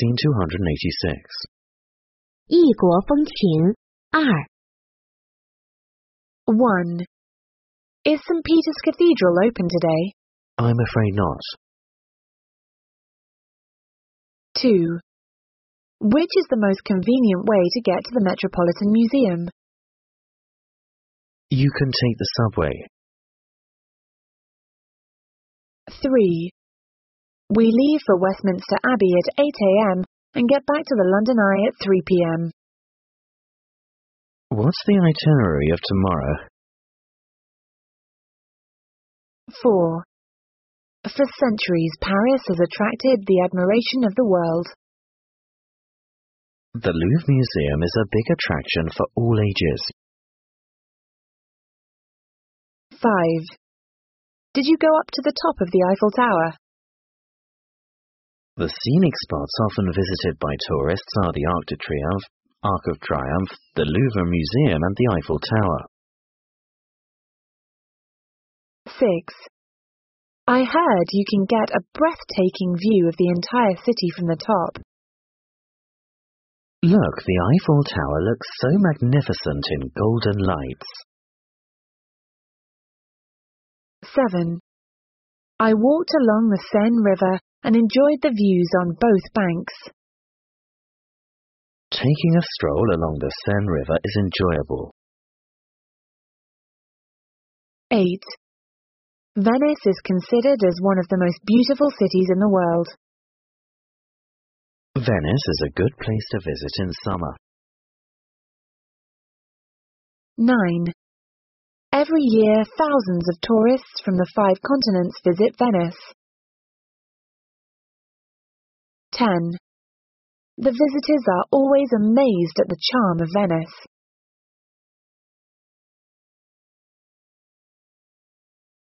16286. 异国风情2 1. Is St. Peter's Cathedral open today? I'm afraid not. 2. Which is the most convenient way to get to the Metropolitan Museum? You can take the subway. 3. We leave for Westminster Abbey at 8 a.m. and get back to the London Eye at 3 p.m. What's the itinerary of tomorrow? 4. For centuries, Paris has attracted the admiration of the world. The Louvre Museum is a big attraction for all ages. 5. Did you go up to the top of the Eiffel Tower? The scenic spots often visited by tourists are the Arc of Triumph, the Louvre Museum and the Eiffel Tower. 6. I heard you can get a breathtaking view of the entire city from the top. Look, the Eiffel Tower looks so magnificent in golden lights. 7. I walked along the Seine River and enjoyed the views on both banks. Taking a stroll along the Seine River is enjoyable. 8. Venice is considered as one of the most beautiful cities in the world. Venice is a good place to visit in summer. 9. Every year, thousands of tourists from the 5 continents visit Venice. 10. The visitors are always amazed at the charm of Venice.